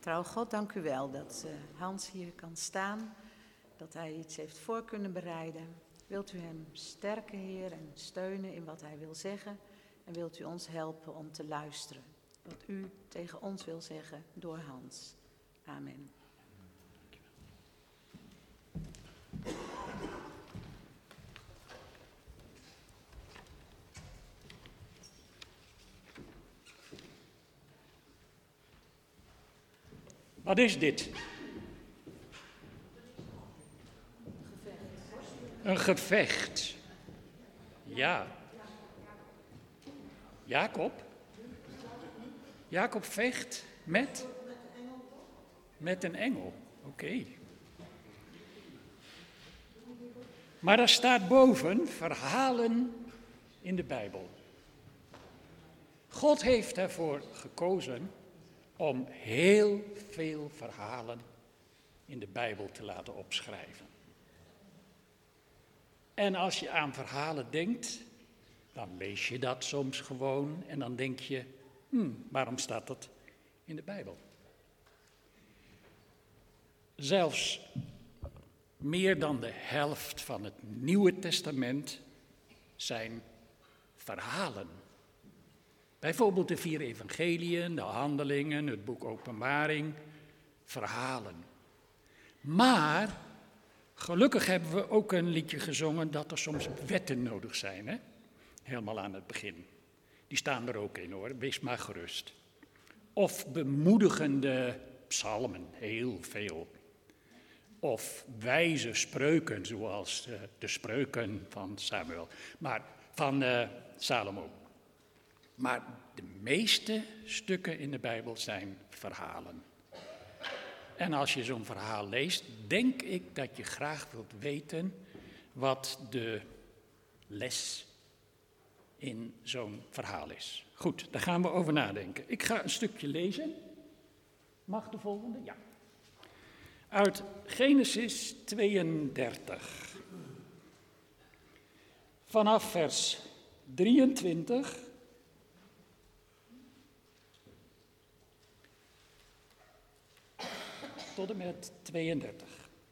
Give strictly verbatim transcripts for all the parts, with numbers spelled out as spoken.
Trouw God, dank u wel dat uh, Hans hier kan staan, dat hij iets heeft voor kunnen bereiden. Wilt u hem sterken, Heer, en steunen in wat hij wil zeggen? En wilt u ons helpen om te luisteren, wat u tegen ons wil zeggen door Hans. Amen. Wat is dit? Een gevecht. Ja. Jacob? Jacob vecht met? Met een engel. Oké. Okay. Maar daar staat boven verhalen in de Bijbel. God heeft ervoor gekozen om heel veel verhalen in de Bijbel te laten opschrijven. En als je aan verhalen denkt, dan lees je dat soms gewoon en dan denk je, hmm, waarom staat dat in de Bijbel? Zelfs meer dan de helft van het Nieuwe Testament zijn verhalen. Bijvoorbeeld de vier evangeliën, de handelingen, het boek Openbaring, verhalen. Maar gelukkig hebben we ook een liedje gezongen dat er soms wetten nodig zijn, hè? Helemaal aan het begin. Die staan er ook in hoor, wees maar gerust. Of bemoedigende psalmen, heel veel. Of wijze spreuken, zoals uh, de spreuken van Samuel, maar van uh, Salomo. Maar de meeste stukken in de Bijbel zijn verhalen. En als je zo'n verhaal leest, denk ik dat je graag wilt weten wat de les in zo'n verhaal is. Goed, daar gaan we over nadenken. Ik ga een stukje lezen. Mag de volgende? Ja. Uit Genesis tweeëndertig. Vanaf vers drieëntwintig tot en met tweeëndertig.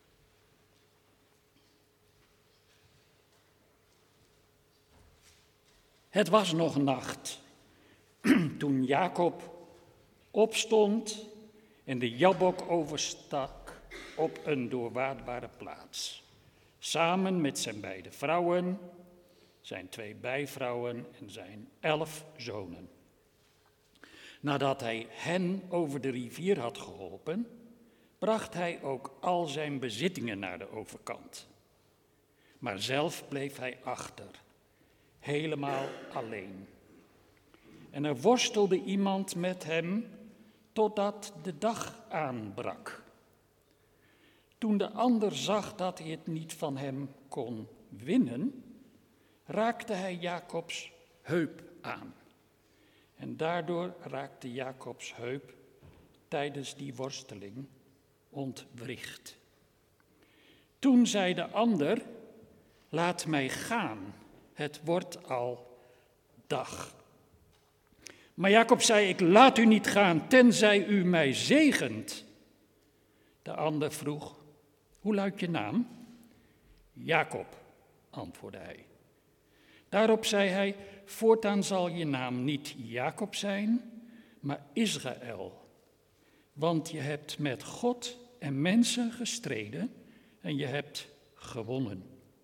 Het was nog nacht toen Jacob opstond en de Jabbok overstak op een doorwaadbare plaats. Samen met zijn beide vrouwen, zijn twee bijvrouwen en zijn elf zonen. Nadat hij hen over de rivier had geholpen, bracht hij ook al zijn bezittingen naar de overkant. Maar zelf bleef hij achter, helemaal alleen. En er worstelde iemand met hem totdat de dag aanbrak. Toen de ander zag dat hij het niet van hem kon winnen, raakte hij Jacobs heup aan. En daardoor raakte Jacobs heup tijdens die worsteling ontwricht. Toen zei de ander, laat mij gaan, het wordt al dag. Maar Jacob zei, ik laat u niet gaan, tenzij u mij zegent. De ander vroeg, hoe luidt je naam? Jacob, antwoordde hij. Daarop zei hij, voortaan zal je naam niet Jacob zijn, maar Israël. Want je hebt met God en mensen gestreden en je hebt gewonnen.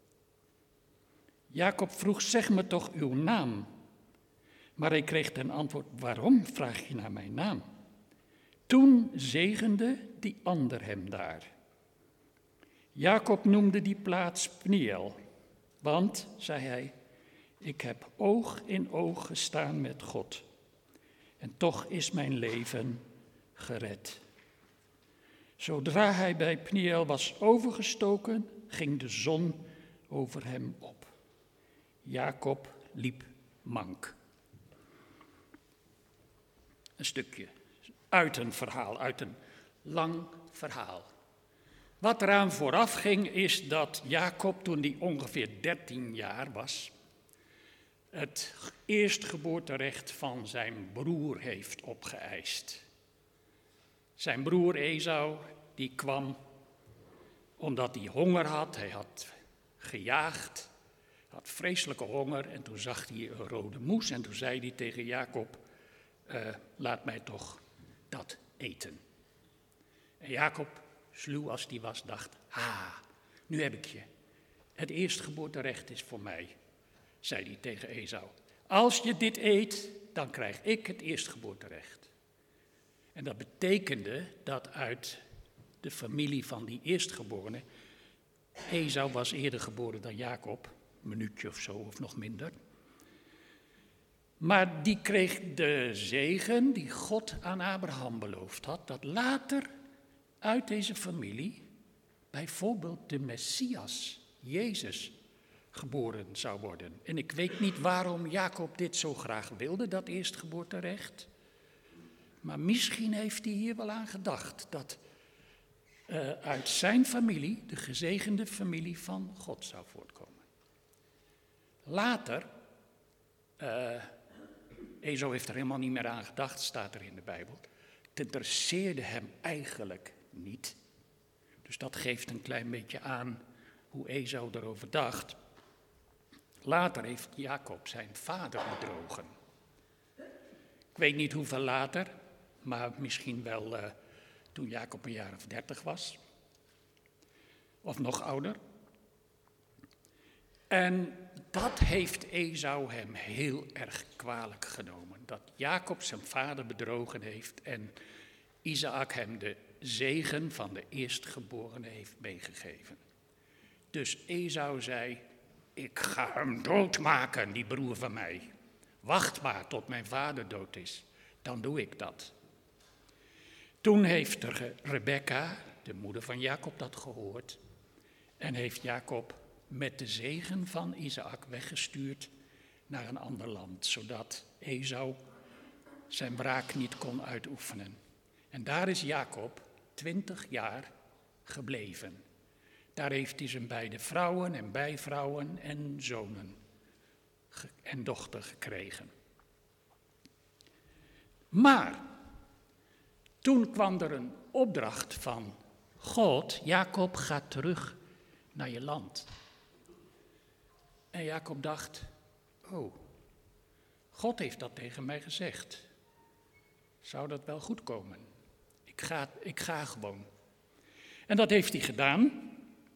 Jacob vroeg, zeg me toch uw naam. Maar hij kreeg ten antwoord, waarom vraag je naar mijn naam? Toen zegende die ander hem daar. Jacob noemde die plaats Pniel, want, zei hij, ik heb oog in oog gestaan met God. En toch is mijn leven gered. Zodra hij bij Pniel was overgestoken, ging de zon over hem op. Jacob liep mank. Een stukje uit een verhaal, uit een lang verhaal. Wat eraan vooraf ging is dat Jacob, toen hij ongeveer dertien jaar was, het eerstgeboorterecht van zijn broer heeft opgeëist. Zijn broer Esau, die kwam omdat hij honger had. Hij had gejaagd, had vreselijke honger en toen zag hij een rode moes en toen zei hij tegen Jacob, uh, laat mij toch dat eten. En Jacob, sluw als die was, dacht, ha, nu heb ik je. Het eerstgeboorterecht is voor mij, zei hij tegen Esau. Als je dit eet, dan krijg ik het eerstgeboorterecht. En dat betekende dat uit de familie van die eerstgeborene, Esau was eerder geboren dan Jacob, een minuutje of zo of nog minder. Maar die kreeg de zegen die God aan Abraham beloofd had, dat later uit deze familie bijvoorbeeld de Messias, Jezus, geboren zou worden. En ik weet niet waarom Jacob dit zo graag wilde, dat eerstgeboorterecht. Maar misschien heeft hij hier wel aan gedacht dat uh, uit zijn familie de gezegende familie van God zou voortkomen. Later, uh, Esau heeft er helemaal niet meer aan gedacht, staat er in de Bijbel. Het interesseerde hem eigenlijk niet. Dus dat geeft een klein beetje aan hoe Esau erover dacht. Later heeft Jacob zijn vader bedrogen. Ik weet niet hoeveel later, maar misschien wel uh, toen Jacob een jaar of dertig was. Of nog ouder. En dat heeft Esau hem heel erg kwalijk genomen. Dat Jacob zijn vader bedrogen heeft en Isaac hem de zegen van de eerstgeborene heeft meegegeven. Dus Esau zei, ik ga hem doodmaken, die broer van mij. Wacht maar tot mijn vader dood is, dan doe ik dat. Toen heeft Rebekka, de moeder van Jacob, dat gehoord. En heeft Jacob met de zegen van Isaac weggestuurd naar een ander land, zodat Esau zijn wraak niet kon uitoefenen. En daar is Jacob twintig jaar gebleven. Daar heeft hij zijn beide vrouwen en bijvrouwen en zonen en dochter gekregen. Maar toen kwam er een opdracht van God, Jacob, ga terug naar je land. En Jacob dacht, oh, God heeft dat tegen mij gezegd. Zou dat wel goed komen? Ik ga, ik ga gewoon. En dat heeft hij gedaan.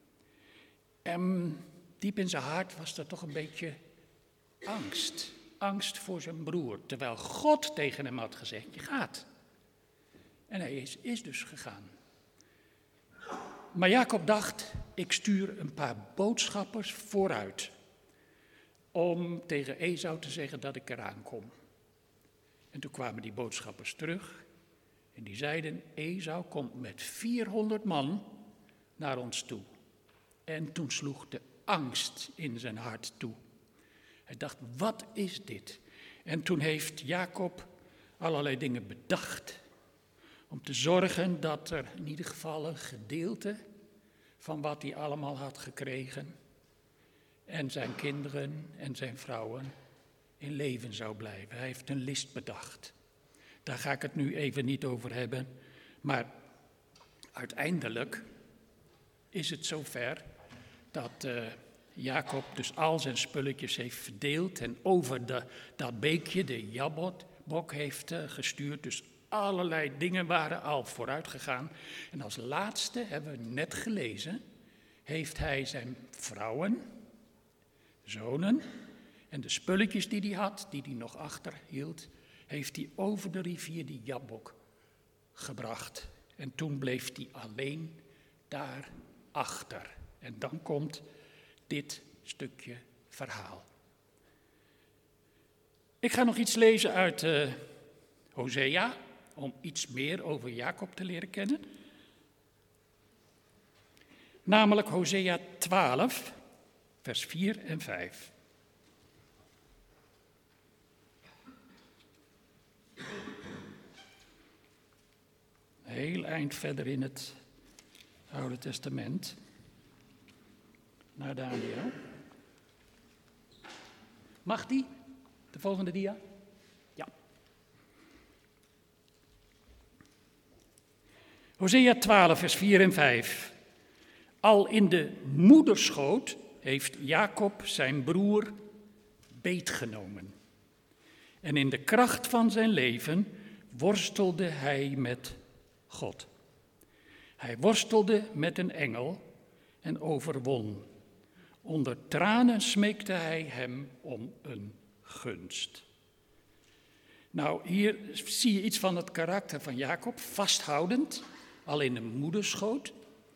En diep in zijn hart was er toch een beetje angst. Angst voor zijn broer. Terwijl God tegen hem had gezegd, je gaat. En hij is, is dus gegaan. Maar Jacob dacht, ik stuur een paar boodschappers vooruit. Om tegen Esau te zeggen dat ik eraan kom. En toen kwamen die boodschappers terug. En die zeiden, Esau komt met vierhonderd man naar ons toe. En toen sloeg de angst in zijn hart toe. Hij dacht, wat is dit? En toen heeft Jacob allerlei dingen bedacht. Om te zorgen dat er in ieder geval een gedeelte van wat hij allemaal had gekregen. En zijn kinderen en zijn vrouwen in leven zou blijven. Hij heeft een list bedacht. Daar ga ik het nu even niet over hebben. Maar uiteindelijk is het zover dat uh, Jacob dus al zijn spulletjes heeft verdeeld en over de, dat beekje, de Jabbok, heeft uh, gestuurd. Dus allerlei dingen waren al vooruit gegaan. En als laatste, hebben we net gelezen, heeft hij zijn vrouwen, zonen en de spulletjes die hij had, die hij nog achterhield, heeft hij over de rivier die Jabbok gebracht. En toen bleef hij alleen daar achter. En dan komt dit stukje verhaal. Ik ga nog iets lezen uit uh, Hosea, om iets meer over Jacob te leren kennen. Namelijk Hosea twaalf, vers vier en vijf. Een heel eind verder in het Oude Testament. Naar Daniel. Mag die? De volgende dia? Ja. Hosea twaalf, vers vier en vijf. Al in de moederschoot heeft Jacob zijn broer beetgenomen. En in de kracht van zijn leven worstelde hij met God. Hij worstelde met een engel en overwon. Onder tranen smeekte hij hem om een gunst. Nou, hier zie je iets van het karakter van Jacob, vasthoudend, al in de moederschoot.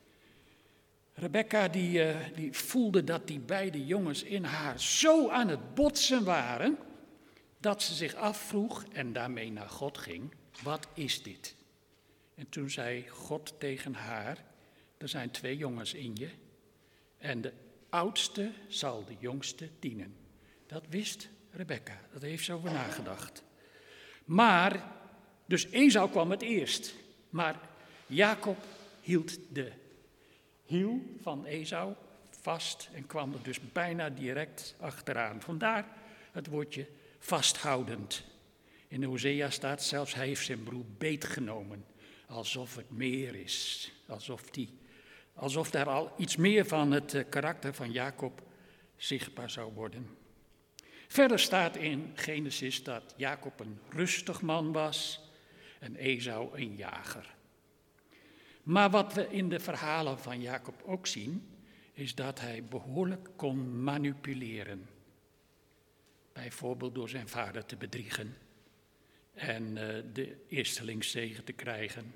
Rebekka die, uh, die voelde dat die beide jongens in haar zo aan het botsen waren, dat ze zich afvroeg en daarmee naar God ging, wat is dit? En toen zei God tegen haar, er zijn twee jongens in je en de oudste zal de jongste dienen. Dat wist Rebekka, daar heeft ze over nagedacht. Maar, dus Esau kwam het eerst, maar Jacob hield de hiel van Esau vast en kwam er dus bijna direct achteraan. Vandaar het woordje vasthoudend. In de Hosea staat zelfs, hij heeft zijn broer beetgenomen, alsof het meer is, alsof, die, alsof daar al iets meer van het karakter van Jacob zichtbaar zou worden. Verder staat in Genesis dat Jacob een rustig man was en Esau een jager. Maar wat we in de verhalen van Jacob ook zien, is dat hij behoorlijk kon manipuleren. Bijvoorbeeld door zijn vader te bedriegen en uh, de eerstelingszegen te krijgen.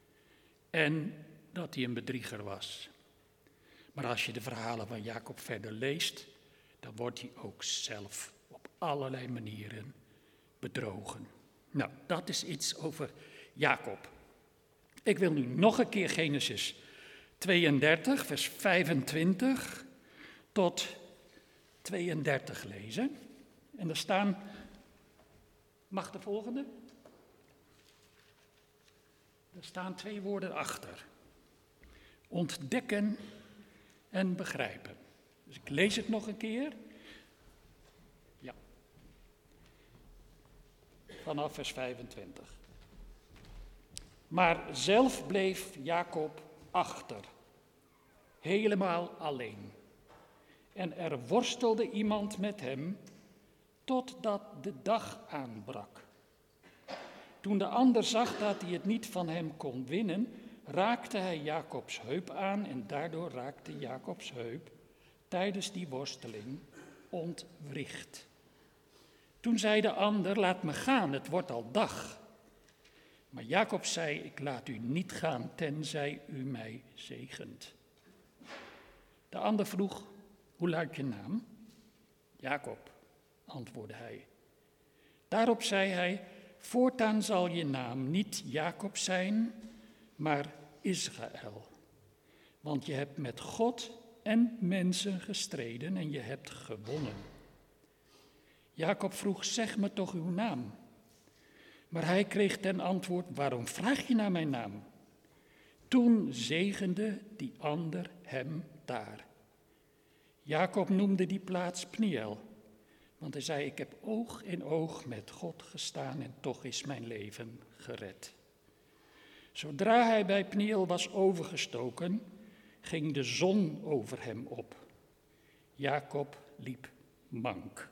En dat hij een bedrieger was. Maar als je de verhalen van Jacob verder leest, dan wordt hij ook zelf op allerlei manieren bedrogen. Nou, dat is iets over Jacob. Ik wil nu nog een keer Genesis tweeëndertig, vers vijfentwintig tot tweeëndertig lezen. En er staan, mag de volgende? Er staan twee woorden achter. Ontdekken en begrijpen. Dus ik lees het nog een keer. Ja. Vanaf vers vijfentwintig. Maar zelf bleef Jacob achter, helemaal alleen. En er worstelde iemand met hem, totdat de dag aanbrak. Toen de ander zag dat hij het niet van hem kon winnen, raakte hij Jacobs heup aan en daardoor raakte Jacobs heup tijdens die worsteling ontwricht. Toen zei de ander, laat me gaan, het wordt al dag. Maar Jacob zei, ik laat u niet gaan, tenzij u mij zegent. De ander vroeg, hoe luidt je naam? Jacob, antwoordde hij. Daarop zei hij, voortaan zal je naam niet Jacob zijn, maar Israël. Want je hebt met God en mensen gestreden en je hebt gewonnen. Jacob vroeg, zeg me toch uw naam. Maar hij kreeg ten antwoord, waarom vraag je naar mijn naam? Toen zegende die ander hem daar. Jacob noemde die plaats Pniel, want hij zei, ik heb oog in oog met God gestaan en toch is mijn leven gered. Zodra hij bij Pniel was overgestoken, ging de zon over hem op. Jacob liep mank.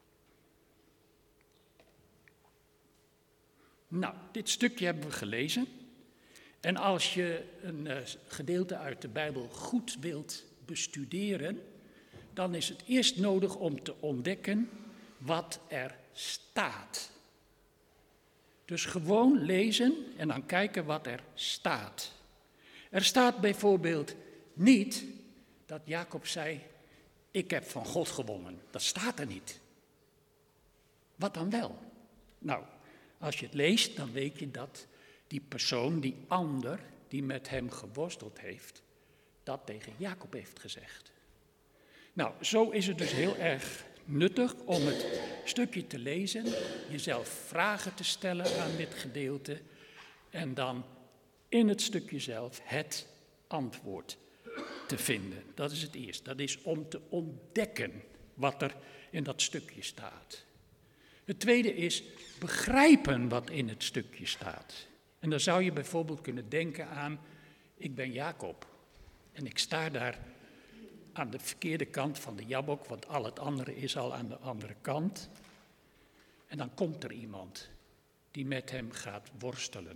Nou, dit stukje hebben we gelezen. En als je een uh, gedeelte uit de Bijbel goed wilt bestuderen, dan is het eerst nodig om te ontdekken wat er staat. Dus gewoon lezen en dan kijken wat er staat. Er staat bijvoorbeeld niet dat Jacob zei, ik heb van God gewonnen. Dat staat er niet. Wat dan wel? Nou, als je het leest, dan weet je dat die persoon, die ander, die met hem geworsteld heeft, dat tegen Jacob heeft gezegd. Nou, zo is het dus heel erg nuttig om het stukje te lezen, jezelf vragen te stellen aan dit gedeelte en dan in het stukje zelf het antwoord te vinden. Dat is het eerste. Dat is om te ontdekken wat er in dat stukje staat. Het tweede is begrijpen wat in het stukje staat. En dan zou je bijvoorbeeld kunnen denken aan, ik ben Jacob. En ik sta daar aan de verkeerde kant van de Jabbok, want al het andere is al aan de andere kant. En dan komt er iemand die met hem gaat worstelen.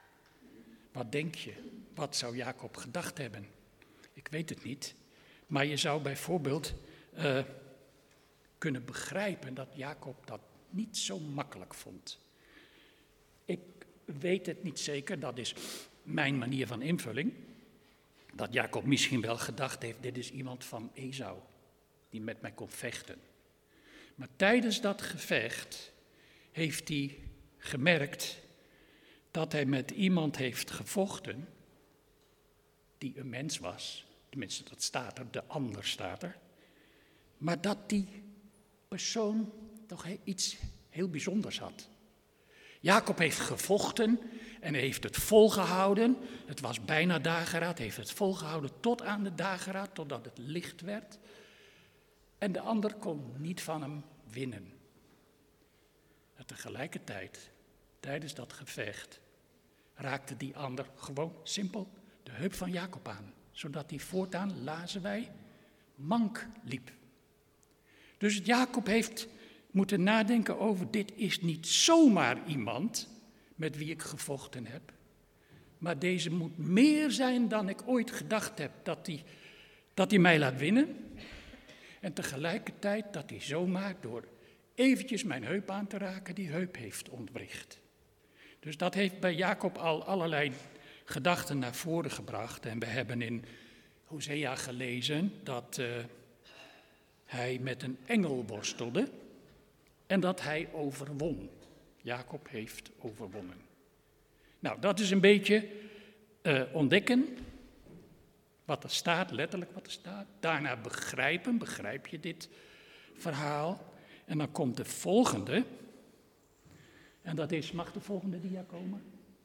Wat denk je? Wat zou Jacob gedacht hebben? Ik weet het niet. Maar je zou bijvoorbeeld uh, kunnen begrijpen dat Jacob dat niet zo makkelijk vond. Ik weet het niet zeker, dat is mijn manier van invulling. Dat Jacob misschien wel gedacht heeft, dit is iemand van Esau, die met mij komt vechten. Maar tijdens dat gevecht heeft hij gemerkt dat hij met iemand heeft gevochten die een mens was. Tenminste, dat staat er, de ander staat er. Maar dat die persoon toch iets heel bijzonders had. Jacob heeft gevochten en heeft het volgehouden. Het was bijna dageraad, heeft het volgehouden tot aan de dageraad, totdat het licht werd. En de ander kon niet van hem winnen. En tegelijkertijd, tijdens dat gevecht, raakte die ander gewoon simpel de heup van Jacob aan. Zodat hij voortaan, lazen wij, mank liep. Dus Jacob heeft moeten nadenken over, dit is niet zomaar iemand met wie ik gevochten heb. Maar deze moet meer zijn dan ik ooit gedacht heb, dat hij, dat hij mij laat winnen. En tegelijkertijd dat hij zomaar door eventjes mijn heup aan te raken, die heup heeft ontwricht. Dus dat heeft bij Jacob al allerlei gedachten naar voren gebracht. En we hebben in Hosea gelezen dat uh, hij met een engel worstelde en dat hij overwon. Jacob heeft overwonnen. Nou, dat is een beetje uh, ontdekken wat er staat, letterlijk wat er staat. Daarna begrijpen, begrijp je dit verhaal. En dan komt de volgende. En dat is, mag de volgende dia komen?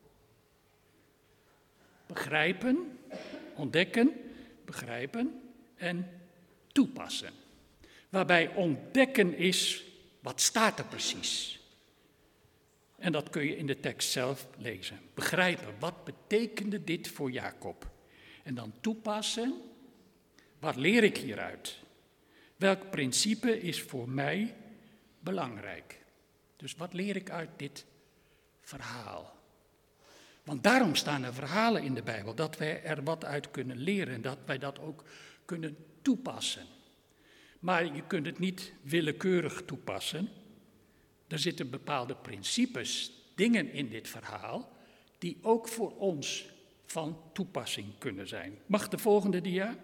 Begrijpen, ontdekken, begrijpen en toepassen. Waarbij ontdekken is, wat staat er precies? En dat kun je in de tekst zelf lezen. Begrijpen, wat betekende dit voor Jacob? En dan toepassen, wat leer ik hieruit? Welk principe is voor mij belangrijk? Dus wat leer ik uit dit verhaal? Want daarom staan er verhalen in de Bijbel, dat wij er wat uit kunnen leren en dat wij dat ook kunnen toepassen. Maar je kunt het niet willekeurig toepassen. Er zitten bepaalde principes, dingen in dit verhaal, die ook voor ons van toepassing kunnen zijn. Mag de volgende dia?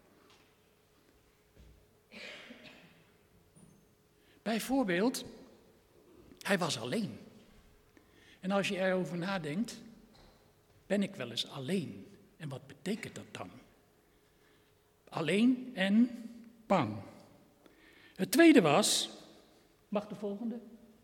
Bijvoorbeeld, hij was alleen. En als je erover nadenkt, ben ik wel eens alleen? En wat betekent dat dan? Alleen en bang. Het tweede was, mag de volgende?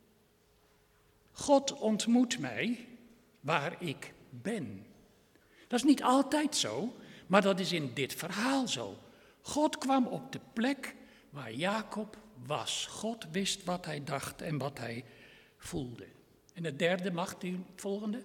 God ontmoet mij waar ik ben. Dat is niet altijd zo, maar dat is in dit verhaal zo. God kwam op de plek waar Jacob was. God wist wat hij dacht en wat hij voelde. En het derde, mag u het volgende?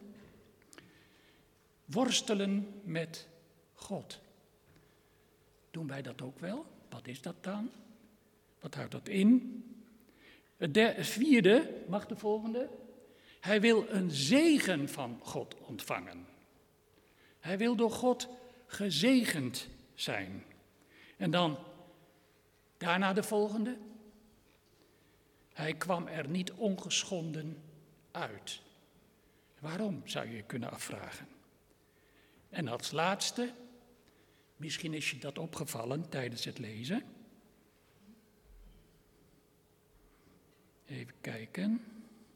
Worstelen met God. Doen wij dat ook wel? Wat is dat dan? Wat houdt dat in? Het, der, het vierde, mag de volgende? Hij wil een zegen van God ontvangen. Hij wil door God gezegend zijn. En dan daarna de volgende. Hij kwam er niet ongeschonden uit. Waarom, zou je je kunnen afvragen. En als laatste, misschien is je dat opgevallen tijdens het lezen. Even kijken.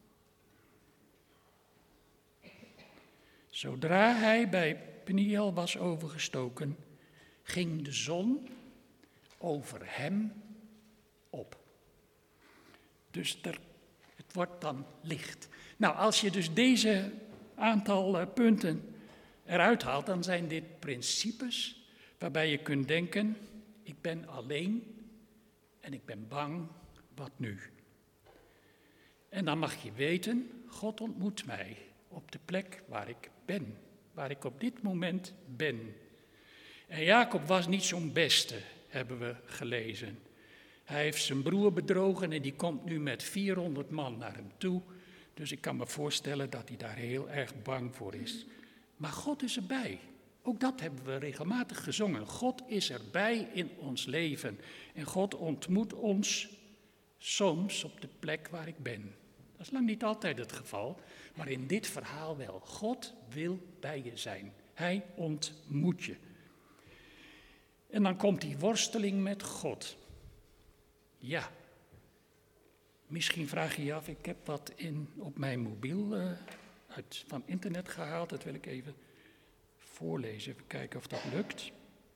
Zodra hij bij Peniel was overgestoken, ging de zon over hem op. Dus er, het wordt dan licht. Nou, als je dus deze aantal uh, punten eruit haalt, dan zijn dit principes waarbij je kunt denken, ik ben alleen en ik ben bang, wat nu? En dan mag je weten, God ontmoet mij op de plek waar ik ben. Waar ik op dit moment ben. En Jacob was niet zo'n beste, hebben we gelezen. Hij heeft zijn broer bedrogen en die komt nu met vierhonderd man naar hem toe. Dus ik kan me voorstellen dat hij daar heel erg bang voor is. Maar God is erbij. Ook dat hebben we regelmatig gezongen. God is erbij in ons leven. En God ontmoet ons soms op de plek waar ik ben. Dat is lang niet altijd het geval, maar in dit verhaal wel. God wil bij je zijn. Hij ontmoet je. En dan komt die worsteling met God. Ja, misschien vraag je je af, ik heb wat in, op mijn mobiel uh, uit, van internet gehaald. Dat wil ik even voorlezen, even kijken of dat lukt.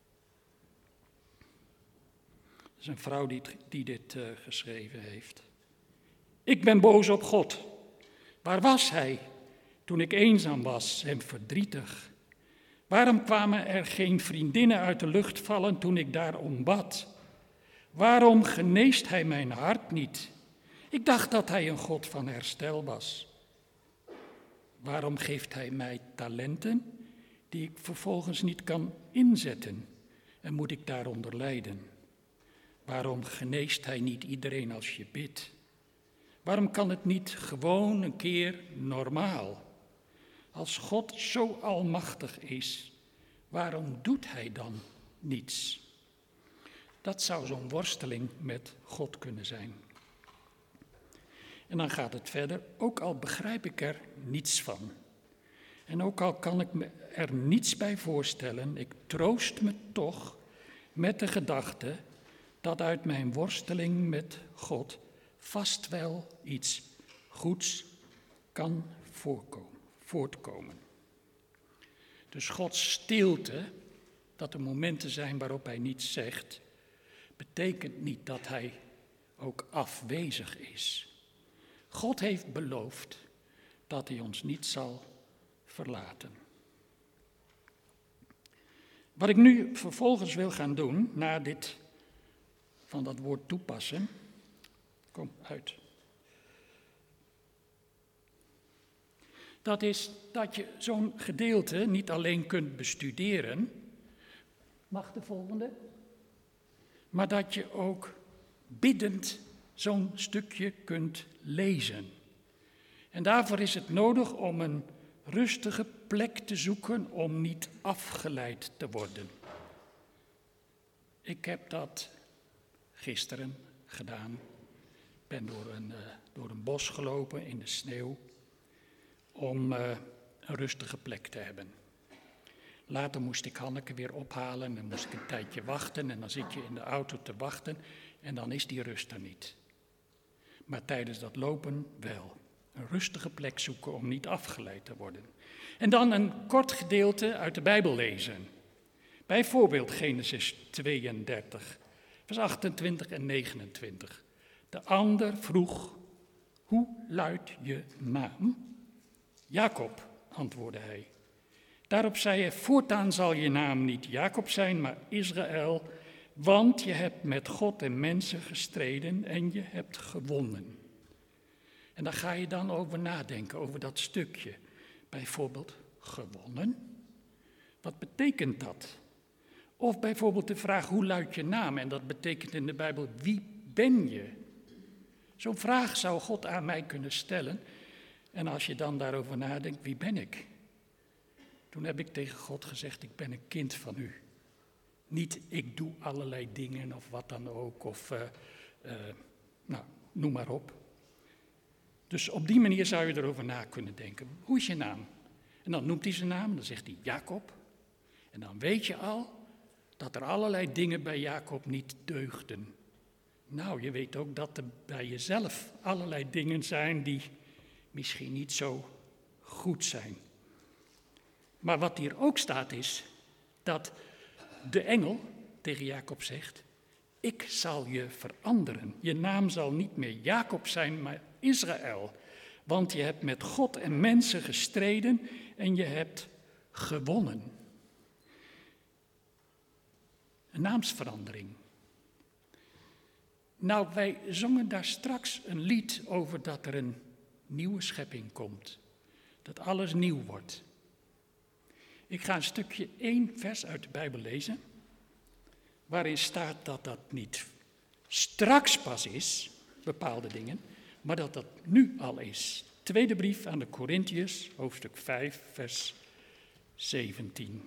Dat is een vrouw die, die dit uh, geschreven heeft. Ik ben boos op God. Waar was hij toen ik eenzaam was en verdrietig? Waarom kwamen er geen vriendinnen uit de lucht vallen toen ik daarom bad? Waarom geneest hij mijn hart niet? Ik dacht dat hij een God van herstel was. Waarom geeft hij mij talenten die ik vervolgens niet kan inzetten en moet ik daaronder lijden? Waarom geneest hij niet iedereen als je bidt? Waarom kan het niet gewoon een keer normaal? Als God zo almachtig is, waarom doet hij dan niets? Dat zou zo'n worsteling met God kunnen zijn. En dan gaat het verder, ook al begrijp ik er niets van. En ook al kan ik me er niets bij voorstellen, ik troost me toch met de gedachte dat uit mijn worsteling met God vast wel iets goeds kan voorkomen, voortkomen. Dus Gods stilte, dat er momenten zijn waarop hij niets zegt, betekent niet dat hij ook afwezig is. God heeft beloofd dat hij ons niet zal verlaten. Wat ik nu vervolgens wil gaan doen, na dit van dat woord toepassen, kom uit. Dat is dat je zo'n gedeelte niet alleen kunt bestuderen, mag de volgende, maar dat je ook biddend zo'n stukje kunt lezen. En daarvoor is het nodig om een rustige plek te zoeken om niet afgeleid te worden. Ik heb dat gisteren gedaan. Ik ben door een, uh, door een bos gelopen in de sneeuw om uh, een rustige plek te hebben. Later moest ik Hanneke weer ophalen en dan moest ik een tijdje wachten en dan zit je in de auto te wachten en dan is die rust er niet. Maar tijdens dat lopen wel. Een rustige plek zoeken om niet afgeleid te worden. En dan een kort gedeelte uit de Bijbel lezen. Bijvoorbeeld Genesis tweeëndertig, vers achtentwintig en negenentwintig. De ander vroeg, hoe luidt je naam? Jacob, antwoordde hij. Daarop zei hij, voortaan zal je naam niet Jacob zijn, maar Israël, want je hebt met God en mensen gestreden en je hebt gewonnen. En daar ga je dan over nadenken, over dat stukje. Bijvoorbeeld, gewonnen? Wat betekent dat? Of bijvoorbeeld de vraag, hoe luidt je naam? En dat betekent in de Bijbel, wie ben je? Zo'n vraag zou God aan mij kunnen stellen. En als je dan daarover nadenkt, wie ben ik? Toen heb ik tegen God gezegd, ik ben een kind van u. Niet, ik doe allerlei dingen of wat dan ook, of uh, uh, nou, noem maar op. Dus op die manier zou je erover na kunnen denken. Hoe is je naam? En dan noemt hij zijn naam, dan zegt hij Jacob. En dan weet je al dat er allerlei dingen bij Jacob niet deugden. Nou, je weet ook dat er bij jezelf allerlei dingen zijn die misschien niet zo goed zijn. Maar wat hier ook staat is dat de engel tegen Jacob zegt, ik zal je veranderen. Je naam zal niet meer Jacob zijn, maar Israël. Want je hebt met God en mensen gestreden en je hebt gewonnen. Een naamsverandering. Nou, wij zongen daar straks een lied over dat er een nieuwe schepping komt. Dat alles nieuw wordt. Ik ga een stukje, één vers uit de Bijbel lezen, waarin staat dat dat niet straks pas is, bepaalde dingen, maar dat dat nu al is. Tweede brief aan de Korintiërs, hoofdstuk vijf, vers zeventien.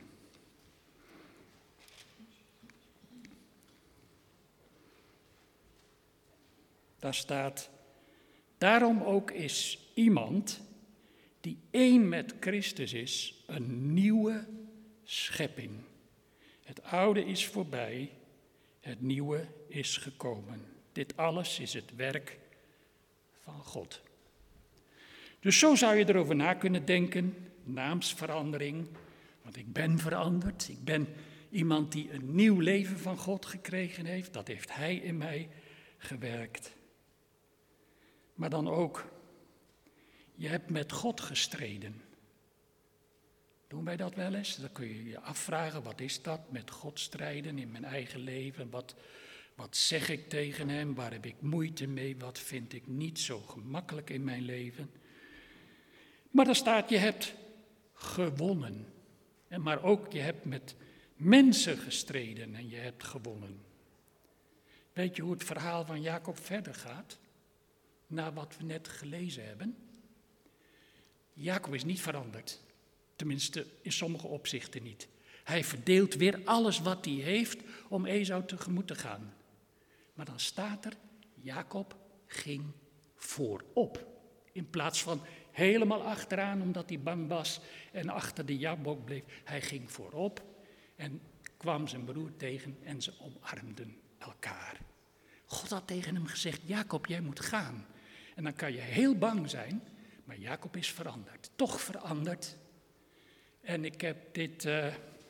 Daar staat, daarom ook is iemand die één met Christus is, een nieuwe schepping. Het oude is voorbij, het nieuwe is gekomen. Dit alles is het werk van God. Dus zo zou je erover na kunnen denken, naamsverandering, want ik ben veranderd. Ik ben iemand die een nieuw leven van God gekregen heeft, dat heeft Hij in mij gewerkt. Maar dan ook, je hebt met God gestreden. Doen wij dat wel eens? Dan kun je je afvragen, wat is dat, met God strijden in mijn eigen leven? Wat, wat zeg ik tegen Hem? Waar heb ik moeite mee? Wat vind ik niet zo gemakkelijk in mijn leven? Maar dan staat, je hebt gewonnen. En maar ook, je hebt met mensen gestreden en je hebt gewonnen. Weet je hoe het verhaal van Jacob verder gaat? Na wat we net gelezen hebben. Jacob is niet veranderd. Tenminste, in sommige opzichten niet. Hij verdeelt weer alles wat hij heeft om Esau tegemoet te gaan. Maar dan staat er, Jacob ging voorop. In plaats van helemaal achteraan, omdat hij bang was en achter de jabok bleef. Hij ging voorop en kwam zijn broer tegen en ze omarmden elkaar. God had tegen hem gezegd, Jacob, jij moet gaan. En dan kan je heel bang zijn, maar Jacob is veranderd. Toch veranderd. En ik heb dit, uh,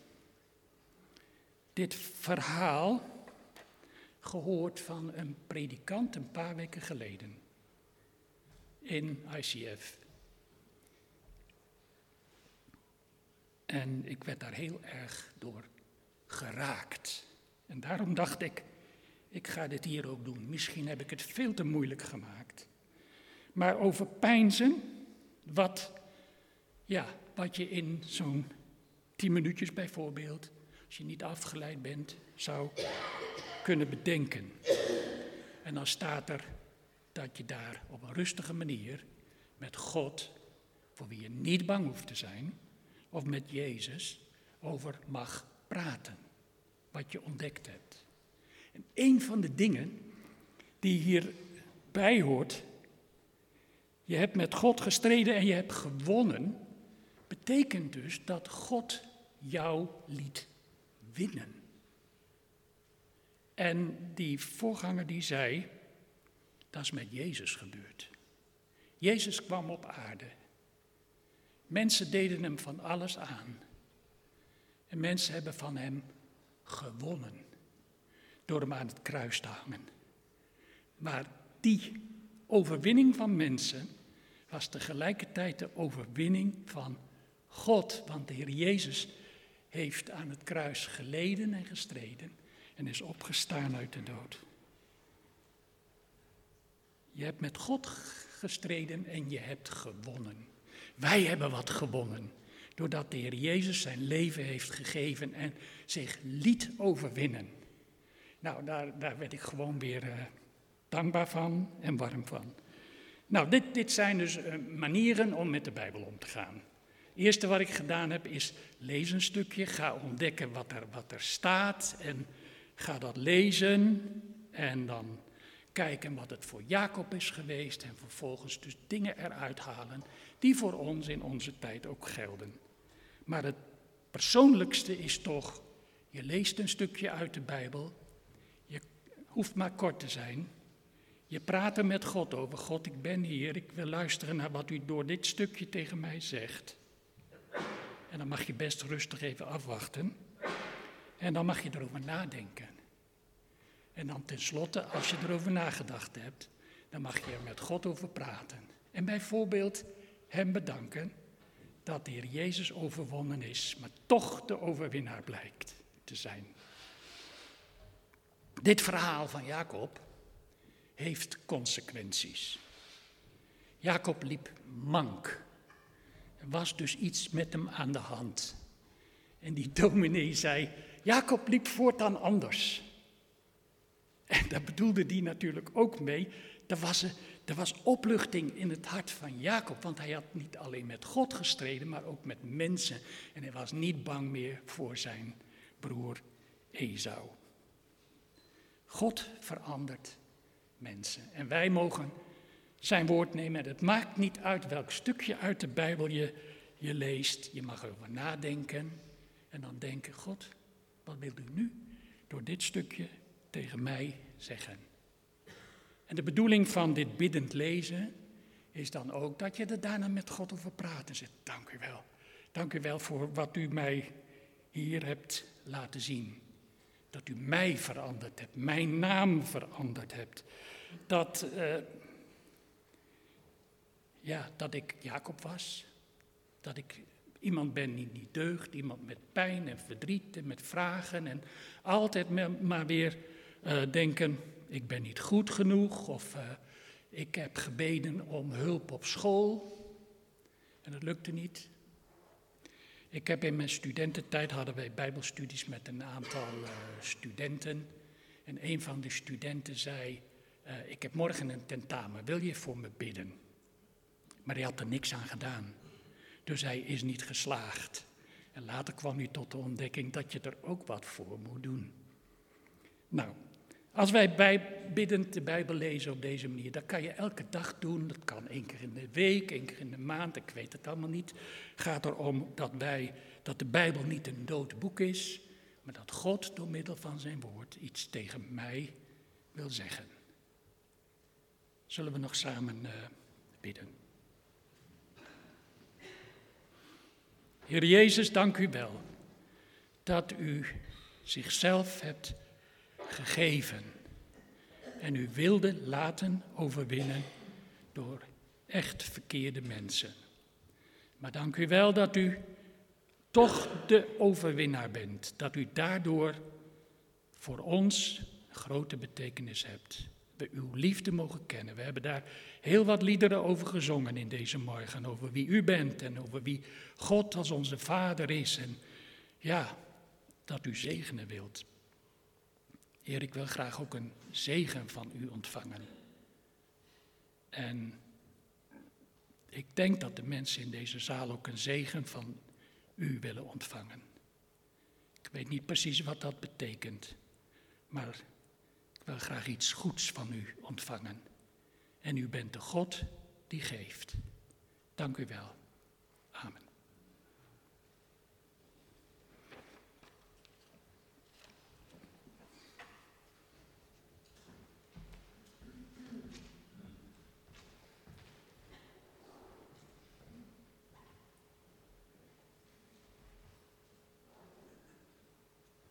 dit verhaal gehoord van een predikant een paar weken geleden. In I C F. En ik werd daar heel erg door geraakt. En daarom dacht ik, ik ga dit hier ook doen. Misschien heb ik het veel te moeilijk gemaakt. Maar over peinzen, wat, ja, wat je in zo'n tien minuutjes bijvoorbeeld, als je niet afgeleid bent, zou kunnen bedenken. En dan staat er dat je daar op een rustige manier met God, voor wie je niet bang hoeft te zijn, of met Jezus over mag praten, wat je ontdekt hebt. En een van de dingen die hierbij hoort, je hebt met God gestreden en je hebt gewonnen, betekent dus dat God jou liet winnen. En die voorganger die zei, dat is met Jezus gebeurd. Jezus kwam op aarde. Mensen deden hem van alles aan. En mensen hebben van hem gewonnen. Door hem aan het kruis te hangen. Maar die overwinning van mensen was tegelijkertijd de overwinning van God. Want de Heer Jezus heeft aan het kruis geleden en gestreden en is opgestaan uit de dood. Je hebt met God gestreden en je hebt gewonnen. Wij hebben wat gewonnen, doordat de Heer Jezus zijn leven heeft gegeven en zich liet overwinnen. Nou, daar, daar werd ik gewoon weer uh, dankbaar van en warm van. Nou, dit, dit zijn dus uh, manieren om met de Bijbel om te gaan. Het eerste wat ik gedaan heb is lees een stukje, ga ontdekken wat er, wat er staat en ga dat lezen en dan kijken wat het voor Jacob is geweest en vervolgens dus dingen eruit halen die voor ons in onze tijd ook gelden. Maar het persoonlijkste is toch, je leest een stukje uit de Bijbel, je hoeft maar kort te zijn, je praat er met God over, God, ik ben hier, ik wil luisteren naar wat u door dit stukje tegen mij zegt. En dan mag je best rustig even afwachten en dan mag je erover nadenken. En dan tenslotte, als je erover nagedacht hebt, dan mag je er met God over praten. En bijvoorbeeld hem bedanken dat de Heer Jezus overwonnen is, maar toch de overwinnaar blijkt te zijn. Dit verhaal van Jacob heeft consequenties. Jacob liep mank. Er was dus iets met hem aan de hand. En die dominee zei, Jacob liep voortaan anders. En daar bedoelde die natuurlijk ook mee. Er was, er was opluchting in het hart van Jacob, want hij had niet alleen met God gestreden, maar ook met mensen. En hij was niet bang meer voor zijn broer Esau. God verandert mensen. En wij mogen zijn woord nemen. En het maakt niet uit welk stukje uit de Bijbel je, je leest. Je mag erover nadenken. En dan denken, God, wat wilt u nu door dit stukje tegen mij zeggen? En de bedoeling van dit biddend lezen is dan ook dat je er daarna met God over praat en zegt, dank u wel. Dank u wel voor wat u mij hier hebt laten zien. Dat u mij veranderd hebt, mijn naam veranderd hebt. Dat, uh, ja, dat ik Jacob was. Dat ik iemand ben die niet deugt. Iemand met pijn en verdriet en met vragen. En altijd maar weer uh, denken, ik ben niet goed genoeg. Of uh, ik heb gebeden om hulp op school. En dat lukte niet. Ik heb in mijn studententijd, hadden wij bijbelstudies met een aantal uh, studenten. En een van de studenten zei, uh, ik heb morgen een tentamen, wil je voor me bidden? Maar hij had er niks aan gedaan. Dus hij is niet geslaagd. En later kwam hij tot de ontdekking dat je er ook wat voor moet doen. Nou, als wij bij, biddend de Bijbel lezen op deze manier, dat kan je elke dag doen. Dat kan één keer in de week, één keer in de maand, ik weet het allemaal niet. Het gaat erom dat, wij, dat de Bijbel niet een dood boek is, maar dat God door middel van zijn woord iets tegen mij wil zeggen. Zullen we nog samen uh, bidden? Heer Jezus, dank u wel dat u zichzelf hebt gegeven en u wilde laten overwinnen door echt verkeerde mensen. Maar dank u wel dat u toch de overwinnaar bent, dat u daardoor voor ons grote betekenis hebt. We uw liefde mogen kennen. We hebben daar heel wat liederen over gezongen in deze morgen, over wie u bent en over wie God als onze Vader is. En ja, dat u zegenen wilt. Heer, ik wil graag ook een zegen van u ontvangen. En ik denk dat de mensen in deze zaal ook een zegen van u willen ontvangen. Ik weet niet precies wat dat betekent, maar ik wil graag iets goeds van u ontvangen. En u bent de God die geeft. Dank u wel.